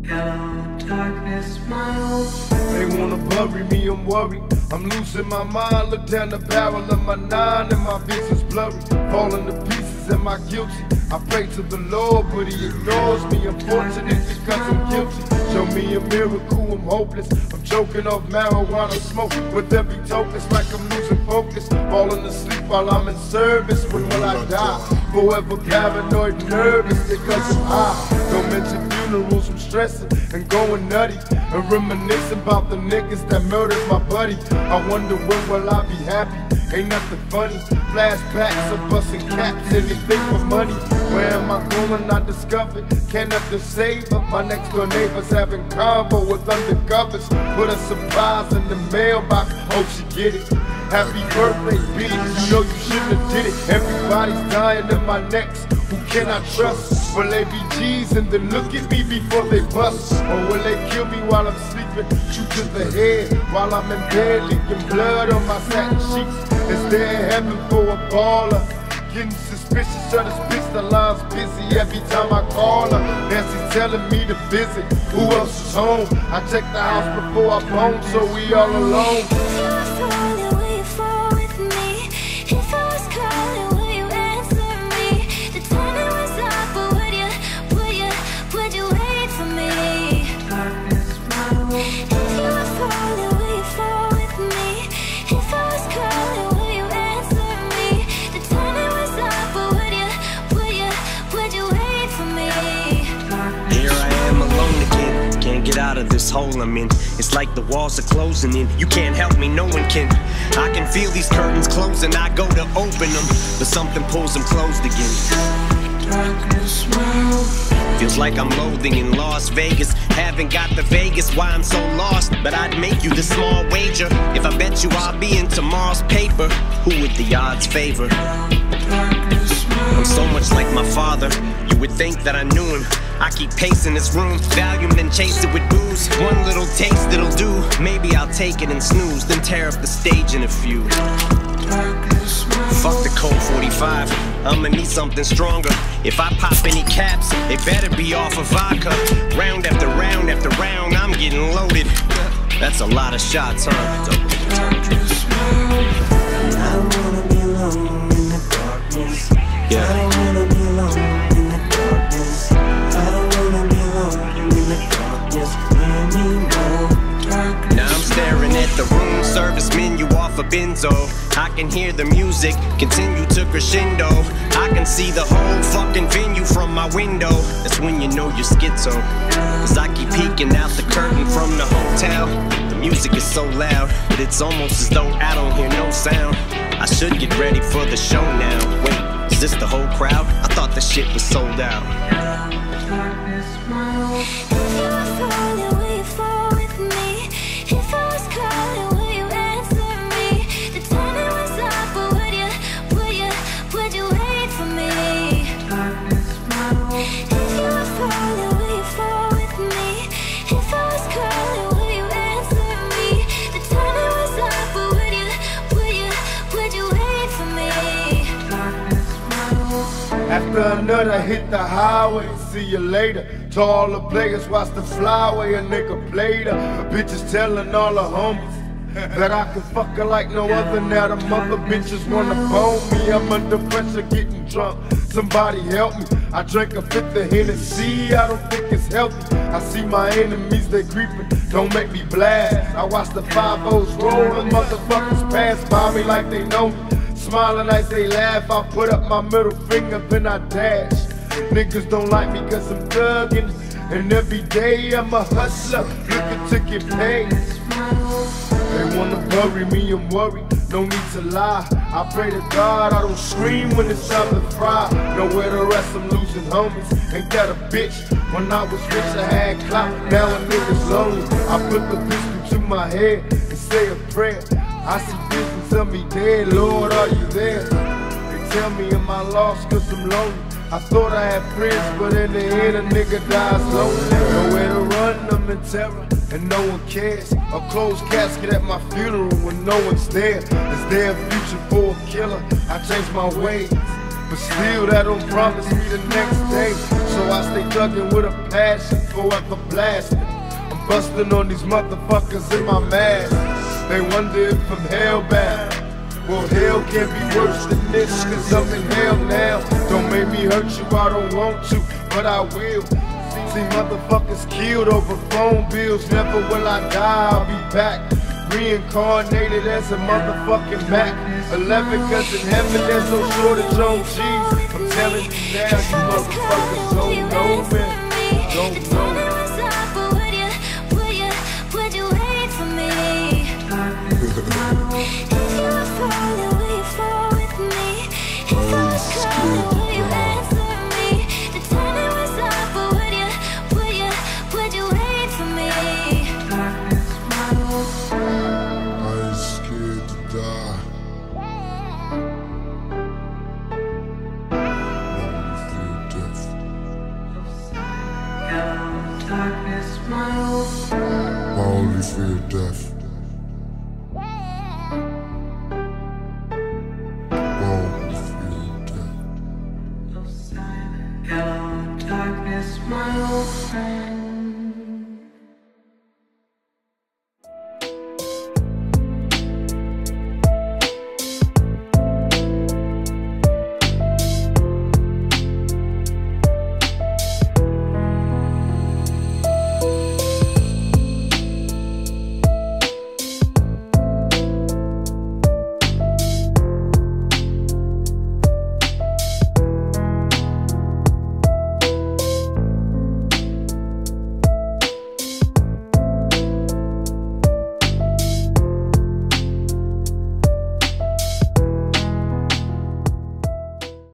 Hello, darkness, my old friend. They wanna bury me, I'm worried. I'm losing my mind, look down the barrel of my 9 and my vision's blurry. Falling to pieces, am I guilty? I pray to the Lord, but he ignores me. Unfortunate because I'm guilty. Show me a miracle, I'm hopeless. I'm choking off marijuana smoke with every token. It's like I'm losing focus. Falling asleep while I'm in service. When will I die? Forever paranoid, nervous because I'm high. Don't mention funerals, I'm stressing and going nutty. And reminiscing about the niggas that murdered my buddy. I wonder when will I be happy? Ain't nothing funny. Flashbacks of busting caps, anything for money. Where am I going? I discovered. Can't nothing save up. My next door neighbors having convo with undercovers. Put a surprise in the mailbox. Hope she get it. Happy birthday, bitch. You know you shouldn't have did it. Everybody's dying in my necks. Who can I trust? Will they be G's and then look at me before they bust? Or will they kill me while I'm sleeping? Shoot to the head while I'm in bed, leaking blood on my satin sheets. Is there heaven for a baller? Getting suspicious of this bitch, the line's busy every time I call her. Nancy telling me to visit. Who else is home? I check the house before I bone, so we all alone. Out of this hole I'm in, it's like the walls are closing in. You can't help me, no one can. I can feel these curtains closing. I go to open them, but something pulls them closed again. Darkness, my old friend. Feels like I'm loathing in Las Vegas. Haven't got the Vegas, why I'm so lost. But I'd make you the small wager if I bet you I'll be in tomorrow's paper. Who would the odds favor? Darkness, my I'm so much like my father, you would think that I knew him. I keep pacing this room, Valium then chase it with booze. One little taste it'll do, maybe I'll take it and snooze, then tear up the stage in a few. darkness, my Fuck the Colt 45, I'ma need something stronger. If I pop any caps, they better be off of vodka. Round after round after round, I'm getting loaded. That's a lot of shots, huh? darkness, my old friend. I don't wanna be alone in the darkness. Yeah. I don't wanna be alone in the darkness. I don't wanna be alone in the darkness anymore. Now I'm staring at the room service menu off a benzo. I can hear the music continue to crescendo. I can see the whole fucking venue from my window. That's when you know you're schizo. Cause I keep peeking out the curtain from the hotel. The music is so loud, but it's almost as though I don't hear no sound. I should get ready for the show now. Wait, is this the whole crowd? I thought the shit was sold out. Darkness, my old friend. If you were falling, will you fall with me? If I was calling, will you answer me? The timing was up, but would you wait for me? Darkness, my old friend. If you were falling, will you fall with me? If I was calling, will you answer me? The timing was up, but would you wait for me? Darkness, my old friend. After another hit the highway, see you later. To all the players, watch the flyway, a nigga played her. Bitches telling all the homies that I can fuck her like no other. Now the mother bitches wanna bone me. I'm under pressure, getting drunk. Somebody help me. I drank a fifth of Hennessy, I don't think it's healthy. I see my enemies, they creeping, don't make me blast. I watch the 5-0s roll, and motherfuckers pass by me like they know me. Smiling as they laugh, I put up my middle finger, then I dash. Niggas don't like me cause I'm thuggin', and every day I'm a hustler, looking to get paid. They wanna bury me, I'm worried, no need to lie. I pray to God I don't scream when it's time to fry. Nowhere to rest, I'm losing homies, ain't that a bitch? When I was rich I had clout, now a nigga's lonely. I put the pistol to my head and say a prayer. I see visions of me dead, Lord, are you there? They tell me am I lost cause I'm lonely. I thought I had friends, but in the end a nigga dies lonely. Nowhere to run, I'm in terror, and no one cares. A closed casket at my funeral when no one's there. Is there a future for a killer? I changed my ways, but still that don't promise me the next day. So I stay thuggin' with a passion, forever blasting. I'm bustin' on these motherfuckers in my mask. They wonder if I'm hellbound. Well, hell can't be worse than this, cause I'm in hell now. Don't make me hurt you, I don't want to, but I will. See motherfuckers killed over phone bills. Never will I die, I'll be back. Reincarnated as a motherfucking Mac 11, cause in heaven there's no shortage on G's. I'm telling you now, you motherfuckers don't know me. Don't know. Darkness, my old friend. I only fear death. Hello, darkness, my old friend.